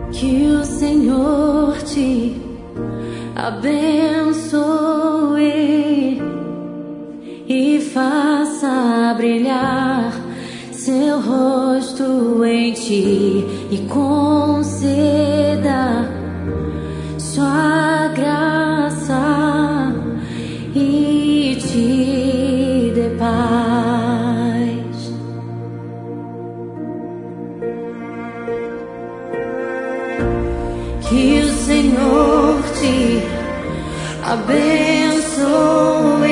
Que o Senhor te abençoe e faça brilhar seu rosto em ti e conceda sua graça e te dê paz. Que o Senhor te abençoe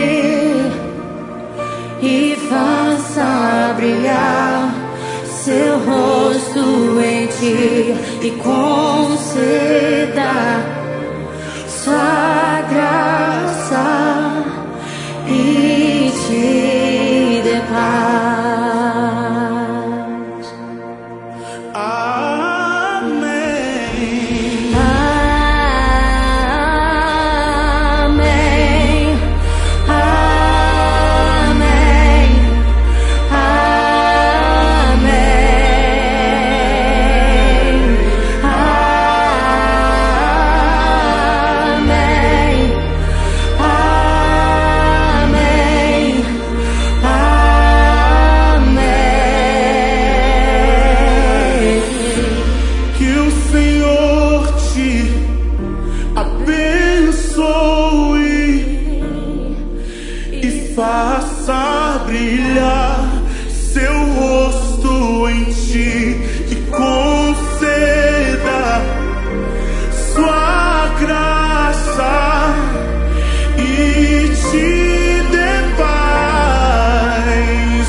e faça brilhar seu rosto em ti e conceda sua graça e te dê paz. Faça brilhar seu rosto em ti e conceda sua graça e te dê paz.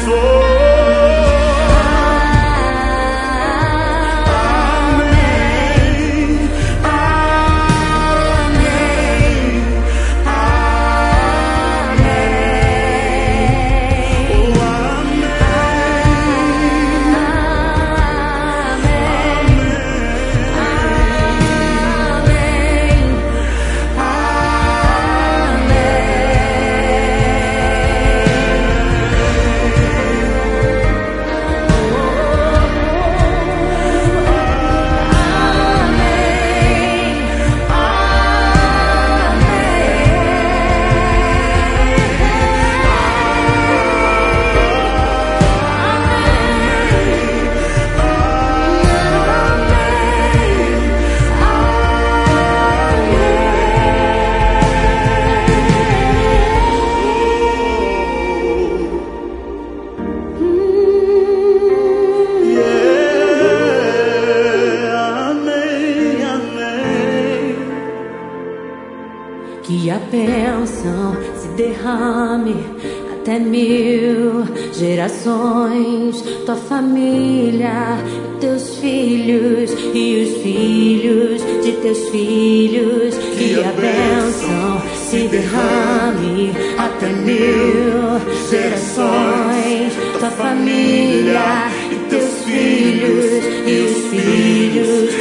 Que a bênção se derrame até 1000 gerações, tua família, teus filhos e os filhos de teus filhos. Que a bênção se derrame até 1000 gerações, tua família e teus filhos e os filhos